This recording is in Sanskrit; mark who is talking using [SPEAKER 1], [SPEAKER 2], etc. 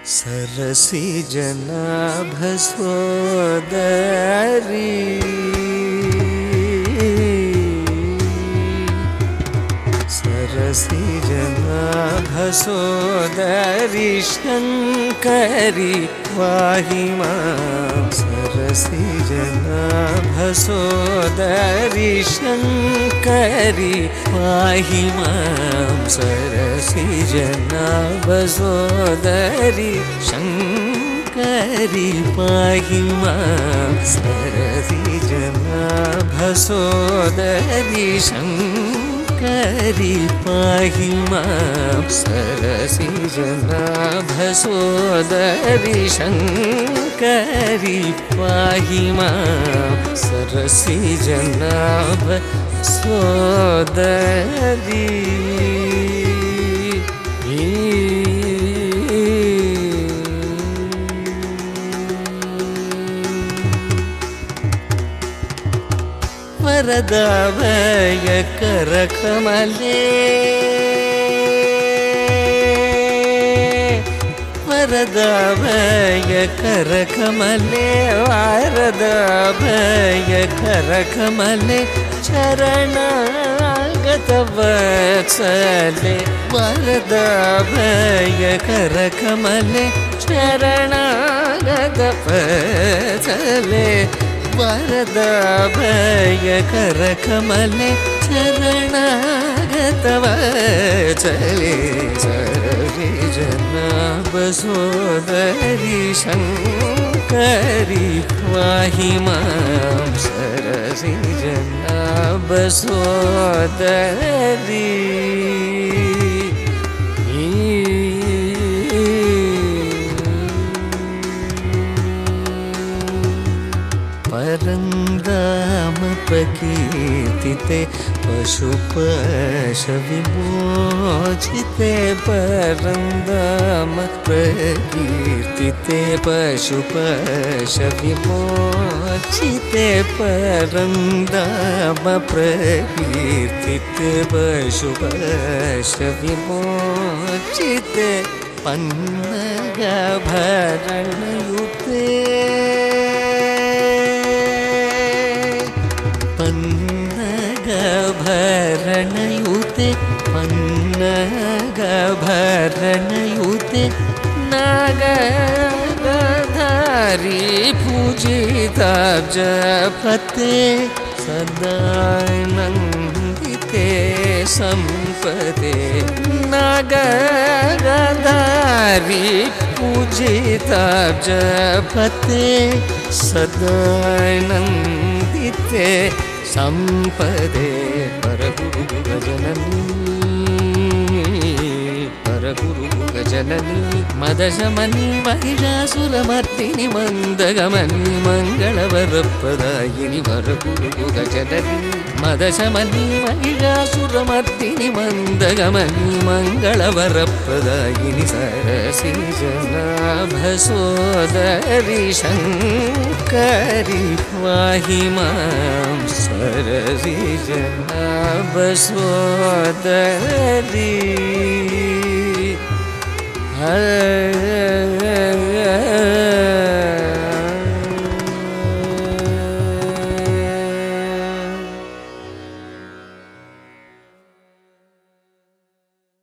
[SPEAKER 1] सरसिजनाभसोदरी सरसिजनाभसोदरी शङ्करी पाहि मां सरसिजनाभसोदरी शङ्करी पाहि मां सरसिजनाभसोदरी शङ्करी पाहि मां सरसिजनाभसोदरी शङ्करी पाहि मां सरसिजनाभसोदरी शङ्करी पाहि मां सरसिजनाभसोदरी वरदाभय करकमले वरदाभय करकमले वरदाभय करकमले शरणागतवत्सले वरदाभय करकमले शरणागतवत्सले वरदाभय करकमले शरणागतवत्सले सरसिजनाभसोदरी शङ्करी पाहि मां सरसिजनाभसोदरी परन्दाम प्रकीर्तिते पशुपशविमोचिते परन्दाम प्रकीर्तिते पशुपशविमोचिते परन्दाम प्रकीर्तिते पशुपशविमोचिते पन्नगभरणयुते पन्नगभरणयुते पन्नगभरणयुते नागधारी पूजिताब्जपते सदानन्दिते सम्पदे नागधारी पूजिताब्जपते सदानन्दिते सम्पदे परगुरुगजननी मदशमनी महिषासुरमर्दिनि मन्दगमनी मङ्गलवरप्रदायिनि वरगुरुगजननी मदशमनी महिषासुरमर्दिनि मन्दगमनी मङ्गलवरप्रदायिनि सरसिजनाभसोदरी शङ्करी पाहि मां सरसिजनाभसोदरी